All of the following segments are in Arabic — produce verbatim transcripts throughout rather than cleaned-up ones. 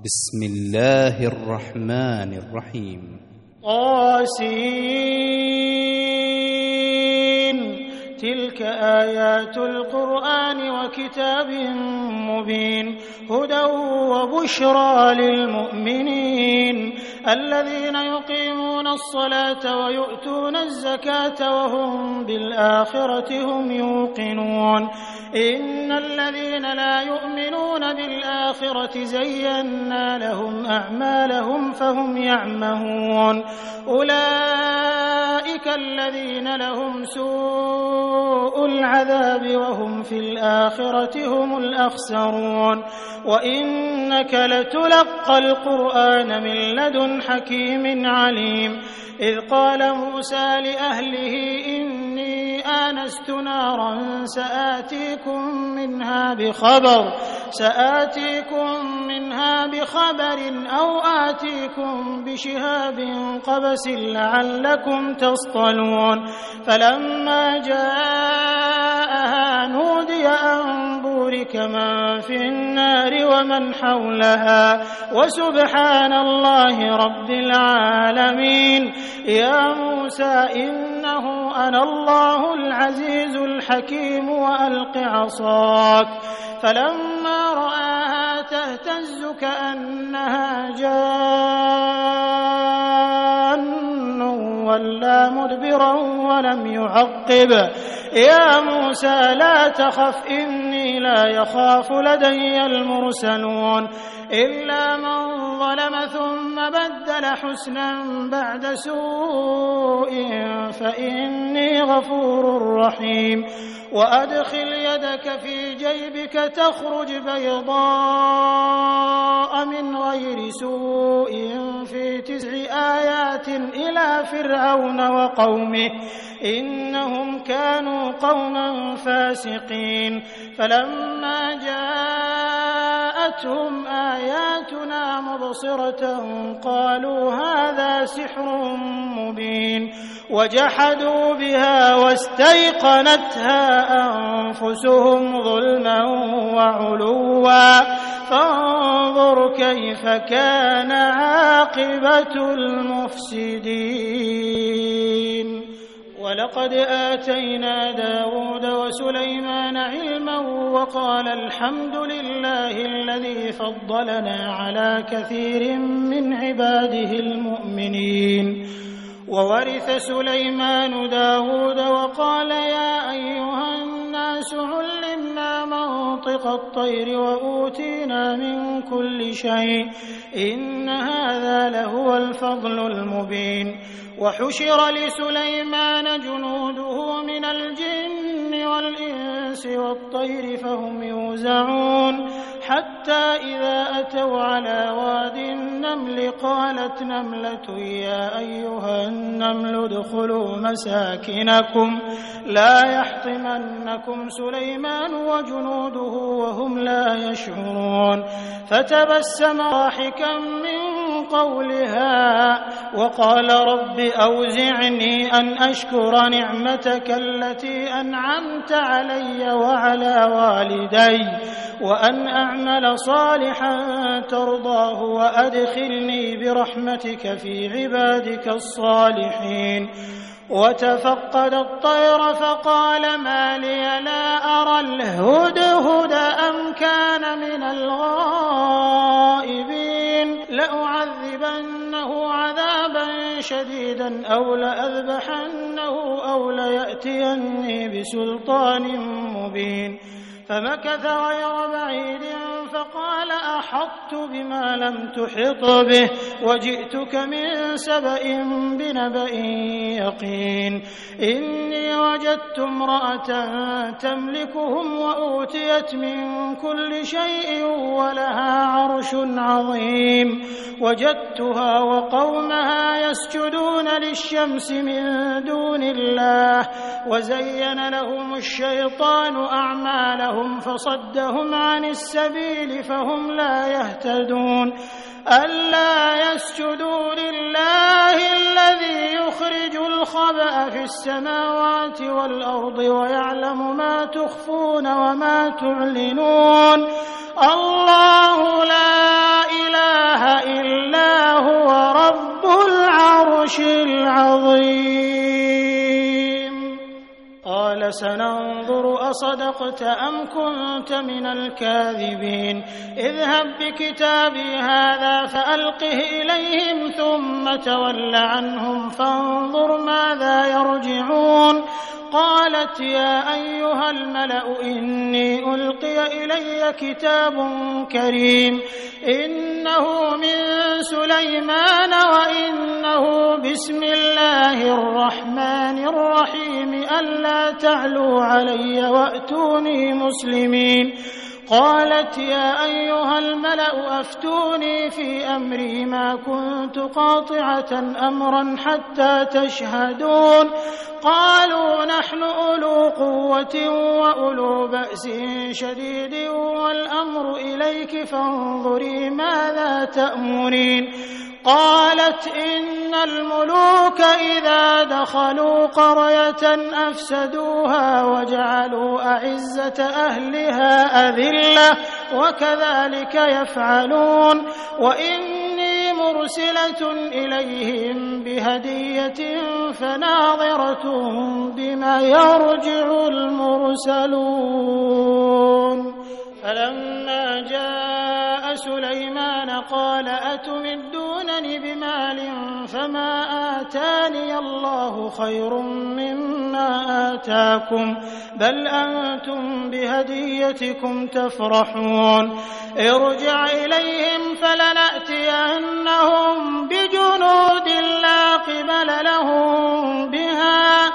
بسم الله الرحمن الرحيم. طاسين تلك آيات القرآن وكتاب مبين هدى وبشرى للمؤمنين الذين يقيمون الصلاة ويؤتون الزكاة وهم بالآخرة هم يوقنون إن الذين لا يؤمنون بالآخرة زينا لهم أعمالهم فهم يعمهون أولئك الذين لهم سوء العذاب وهم في الآخرة هم الأخسرون وإنك لتلقى القرآن من لدن حكيم عليم إذ قال موسى لأهله إني آنست نارا سآتيكم منها بخبر سآتيكم منها بخبر أو آتيكم بشهاب قبس لعلكم تصطلون فلما جاءها نودي أن بورك من في النار ومن حولها وسبحان الله رب العالمين يا موسى إنه أنا الله العزيز الحكيم وألق عصاك فلما رآها تهتز كأنها جان ولا مدبرا ولم يعقب يا موسى لا تخف إني لا يخاف لدي المرسلون إلا من ظلم ثم بدل حسنا بعد سوء فإني غفور رحيم وأدخل يدك في جيبك تخرج بيضاء من غير سوء في تسع آيات إلى فرعون وقومه إنهم كانوا قوما فاسقين فلما جاءتهم آياتنا مبصرة قالوا هذا سحر مبين وجحدوا بها واستيقنتها أنفسهم ظلما وعلوا فانظر كيف كان عاقبة المفسدين ولقد آتينا داود وسليمان علما وقال الحمد لله الذي فضلنا على كثير من عباده المؤمنين وورث سليمان داود وقال يا أيها الناس علمنا منطق الطير وأوتينا من كل شيء إن هذا لهو الفضل المبين وحشر لسليمان جنوده من الجن والإنس والطير فهم يوزعون حتى إذا أتوا على واد النمل قالت نملة يا أيها النمل ادخلوا مساكنكم لا يحطمنكم سليمان وجنوده وهم لا يشعرون فتبسم ضاحكا من قولها وقال رب أوزعني أن أشكر نعمتك التي أنعمت علي وعلى والدي وأن أعمل صالحا ترضاه وأدخلني برحمتك في عبادك الصالحين وتفقد الطير فقال ما لي لا أرى الهدهد أم كان من الغائبين لأعذبنه عذابا شديدا أو لأذبحنه أو ليأتيني بسلطان مبين فمكث غير بعيد فقال أحطت بما لم تحط به وجئتك من سبأ بنبأ يقين إني وجدت امرأة تملكهم وأوتيت من كل شيء ولها عرش عظيم وجدتها وقومها يسجدون للشمس من دون الله وزين لهم الشيطان أعمالهم فصدهم عن السبيل فهم لا يهتدون ألا يسجدوا لله الذي يخرج الخبأ في السماوات والأرض ويعلم ما تخفون وما تعلنون الله لا إله قال سننظر أصدقت أم كنت من الكاذبين اذهب بكتابي هذا فألقه إليهم ثم تول عنهم فانظر ماذا يرجعون قالت يا أيها الملأ إني ألقي إلي كتاب كريم إنه من سليمان وإنه بسم الله الرحمن الرحيم ألا تعلوا علي وأتوني مسلمين قالت يا أيها الملأ أفتوني في أمري ما كنت قاطعة أمرا حتى تشهدون قالوا نحن أولو قوة وأولو بأس شديد والأمر إليك فانظري ماذا تأمرين قالت إن الملوك إذا دخلوا قرية أفسدوها وجعلوا أعزة أهلها أذلة وكذلك يفعلون وإني مرسلة إليهم بهدية فناظرة بما يرجع المرسلون فلما جاء سليمان قال أتمدونني بمال فما آتاني الله خير مما آتاكم بل أنتم بهديتكم تفرحون ارجع إليهم فلنأتينهم بجنود لا قبل لهم بها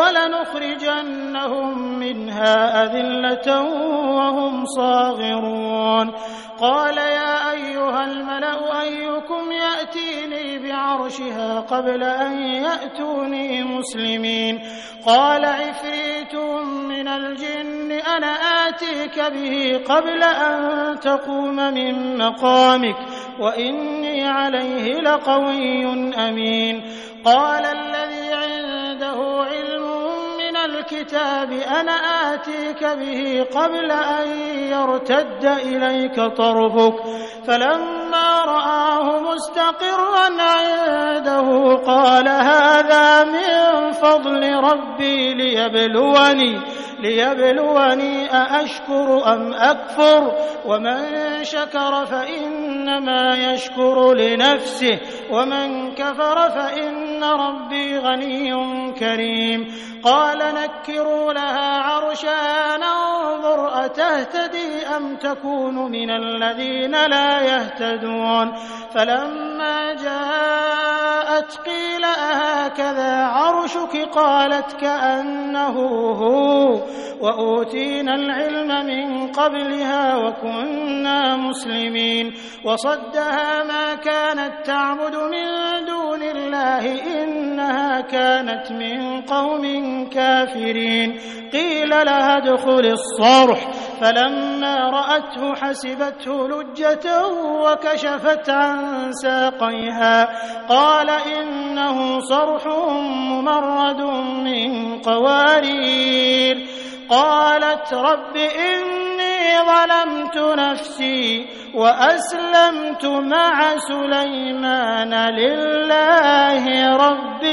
ولنخرجنهم منها أذلة وهم صاغرون قال يا أيها الملأ أيكم يأتيني بعرشها قبل أن يأتوني مسلمين قال عفريت من الجن أنا آتيك به قبل أن تقوم من مقامك وإني عليه لقوي أمين قال الذي عنده علم من الكتاب أنا آتيك به قبل أن يرتد إليك طرفك فلما رآه مستقرا عنده قال هذا من فضل ربي ليبلوني ليبلوني أأشكر أم أكفر ومن شكر فإنما يشكر لنفسه ومن كفر فإن ربي غني كريم قال نكروا لها عرشها ننظر أتهتدي أم تكون من الذين لا يهتدون فلما جاءت قيل أهكذا عرشك قالت كأنه هو وأوتينا العلم من قبلها وكنا مسلمين وصدها ما كانت تعبد من دون الله إنها كانت من قوم كافرين قيل لها ادخل الصرح فلما رأته حسبته لجة وكشفت عن ساقيها قال إنه صرح ممرد من قوارير قالت رب إني ظلمت نفسي وأسلمت مع سليمان لله رب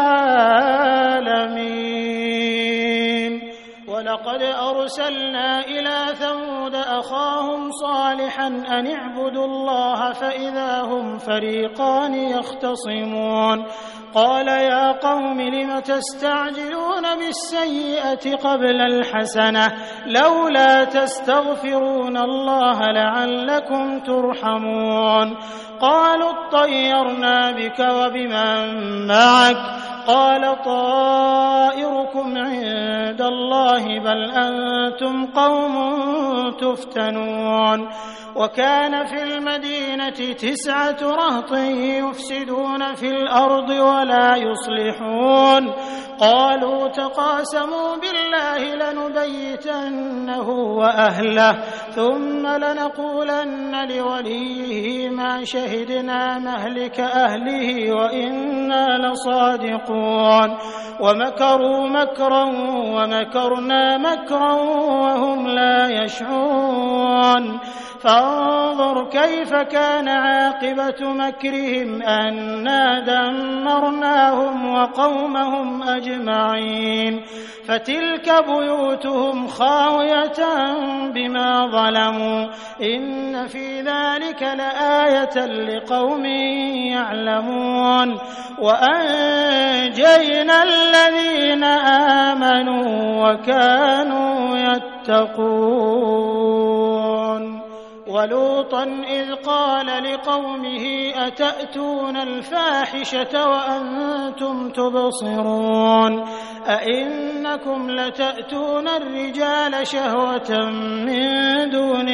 العالمين ولقد أرسلنا إلى ثمود أخاهم صالحا أن اعبدوا الله فإذا هم فريقان يختصمون قال يا قوم لم تستعجلون بالسيئة قبل الحسنة لولا تستغفرون الله لعلكم ترحمون قالوا اطيرنا بك وبمن معك قال طائركم عند الله بل أنتم قوم تفتنون وكان في المدينة تسعة رهط يفسدون في الأرض ولا يصلحون قالوا تقاسموا بالله لنبيتنه وأهله ثم لنقولن لوليه ما شهدنا مهلك أهله وإنا لصادقون ومكروا مكرا ومكرنا مكرا وهم لا يشعرون فانظر كيف كان عاقبة مكرهم أنا دمرناهم وقومهم أجمعين فتلك بيوتهم خاوية بما ظلموا إن في ذلك لآية لقوم يعلمون وأنجينا الذين آمنوا وكانوا يتقون ولوطا إذ قال لقومه أتأتون الفاحشة وأنتم تبصرون أئنكم لتأتون الرجال شهوة من دون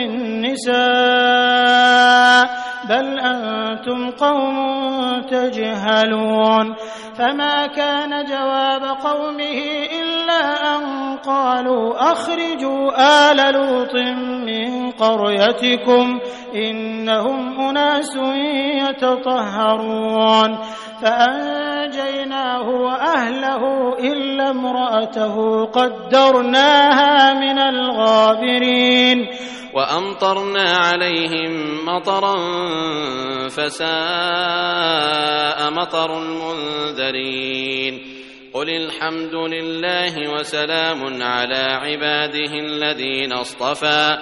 النساء بل أنتم قوم تجهلون فما كان جواب قومه إلا أن قالوا أخرجوا آل لوط من قريتكم إنهم أناس يتطهرون فأنجيناه وأهله إلا امرأته قدرناها من الغابرين وأمطرنا عليهم مطرا فساء مطر المنذرين قل الحمد لله وسلام على عباده الذين اصطفى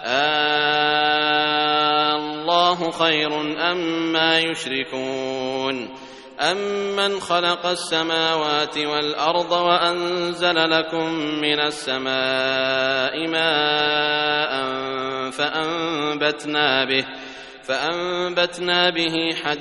آه الله خير أما يشركون أمن خلق السماوات والأرض وأنزل لكم من السماء ماء فأنبتنا به فأنبتنا به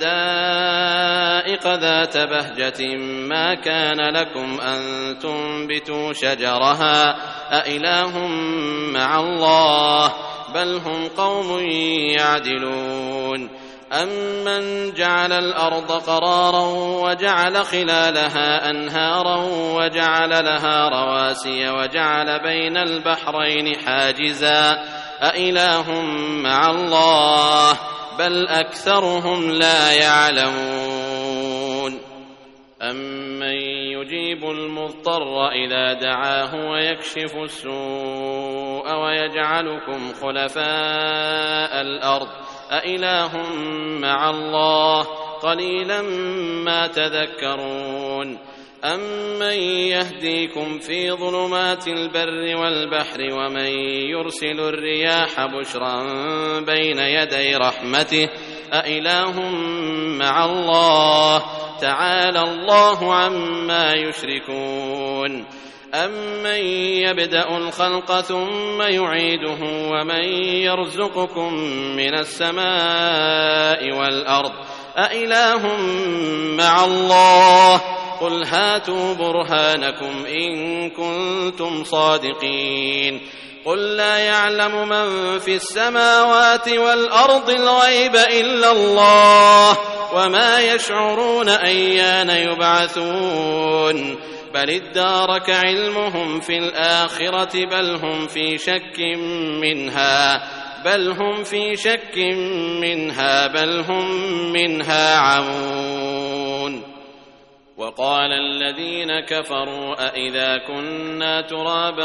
حدائق ذات بهجة ما كان لكم أن تنبتوا شجرها أإله مع الله بل هم قوم يعدلون أمن جعل الأرض قرارا وجعل خلالها أنهارا وجعل لها رواسي وجعل بين البحرين حاجزا أإله مع الله بل أكثرهم لا يعلمون أمن يجيب المضطر إذا دعاه ويكشف السوء ويجعلكم خلفاء الأرض أإله مع الله قليلا ما تذكرون أمن يهديكم في ظلمات البر والبحر ومن يرسل الرياح بشرا بين يدي رحمته أإله مع الله تعالى الله عما يشركون أمن يبدأ الخلق ثم يعيده ومن يرزقكم من السماء والأرض أإله مع الله قل هاتوا برهانكم إن كنتم صادقين قل لا يعلم من في السماوات والأرض الغيب إلا الله وما يشعرون أيان يبعثون بل ادارك علمهم في الآخرة بل هم في شك منها بل هم في شك منها بل هم منها عمون وقال الذين كفروا أئذا كنا ترابا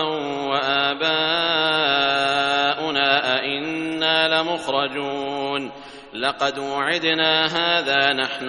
وآباؤنا أئنا لمخرجون لقد وعدنا هذا نحن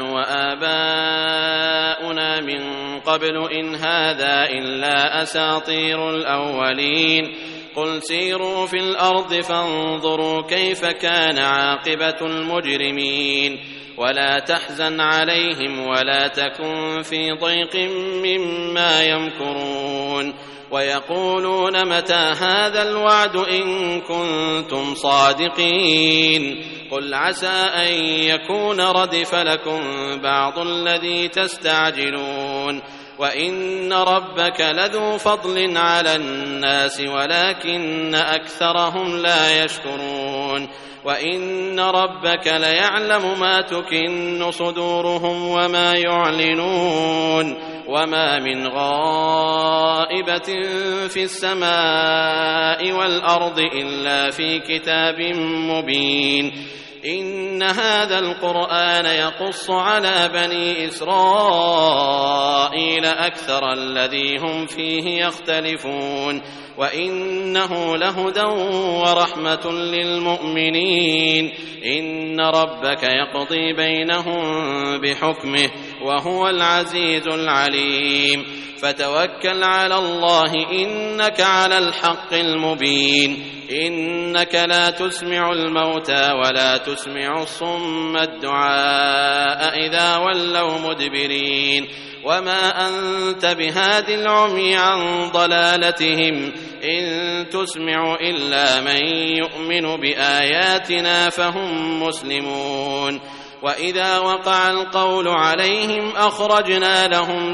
وآباؤنا من قبل إن هذا إلا أساطير الأولين قل سيروا في الأرض فانظروا كيف كان عاقبة المجرمين ولا تحزن عليهم ولا تكن في ضيق مما يمكرون ويقولون متى هذا الوعد إن كنتم صادقين قل عسى أن يكون ردف لكم بعض الذي تستعجلون وإن ربك لذو فضل على الناس ولكن أكثرهم لا يشكرون وإن ربك ليعلم ما تكن صدورهم وما يعلنون وما من غائبة في السماء والأرض إلا في كتاب مبين إن هذا القرآن يقص على بني إسرائيل أكثر الذي هم فيه يختلفون وإنه لهدى ورحمة للمؤمنين إن ربك يقضي بينهم بحكمه وهو العزيز العليم فتوكل على الله إنك على الحق المبين إنك لا تسمع الموتى ولا تسمع الصم الدعاء إذا ولوا مدبرين وما أنت بهاد العمي عن ضلالتهم إن تسمع إلا من يؤمن بآياتنا فهم مسلمون وإذا وقع القول عليهم أخرجنا لهم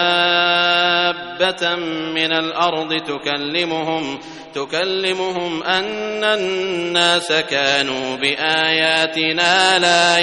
دابة من الأرض تكلمهم تكلمهم أن الناس كانوا بآياتنا لا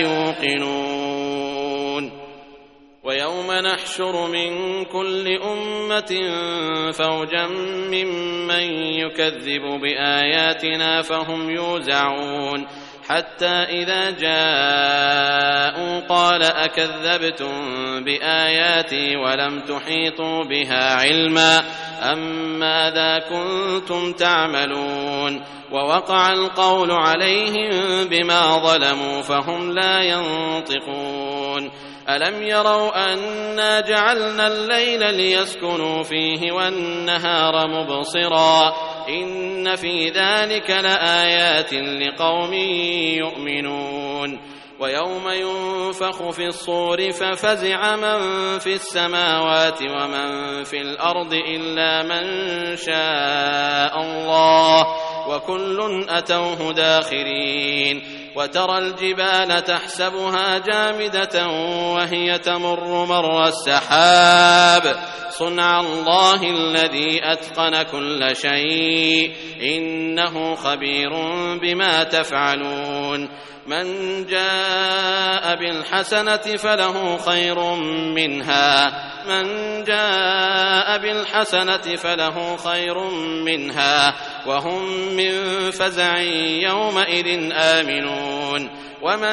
يوقنون ويوم نحشر من كل أمة فوجا ممن يكذب بآياتنا فهم يوزعون حتى إذا جاءوا قال أكذبتم بآياتي ولم تحيطوا بها علما أم ماذا كنتم تعملون ووقع القول عليهم بما ظلموا فهم لا ينطقون ألم يروا أنا جعلنا الليل ليسكنوا فيه والنهار مبصرا إن في ذلك لآيات لقوم يؤمنون ويوم ينفخ في الصور ففزع من في السماوات ومن في الأرض إلا من شاء الله وكل أتوه داخرين وترى الجبال تحسبها جامدة وهي تمر مر السحاب صنع الله الذي أتقن كل شيء إنه خبير بما تفعلون من جاء بالحسنة فله خير منها من جاء بالحسنة فله خير منها وهم من فزع يومئذ آمنون ومن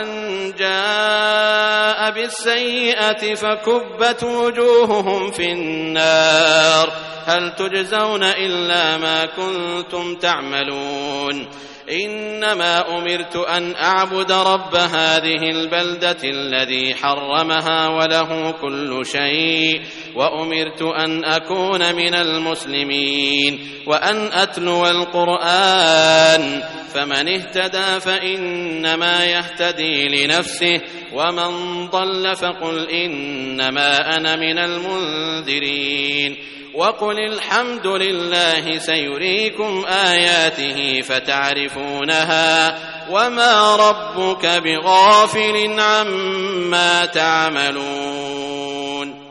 جاء بالسيئة فكبت وجوههم في النار هل تجزون إلا ما كنتم تعملون إنما أمرت أن أعبد رب هذه البلدة الذي حرمها وله كل شيء وأمرت أن أكون من المسلمين وأن أتلو القرآن فمن اهتدى فإنما يهتدي لنفسه ومن ضل فقل إنما أنا من المنذرين وقل الحمد لله سيريكم آياته فتعرفونها وما ربك بغافل عما تعملون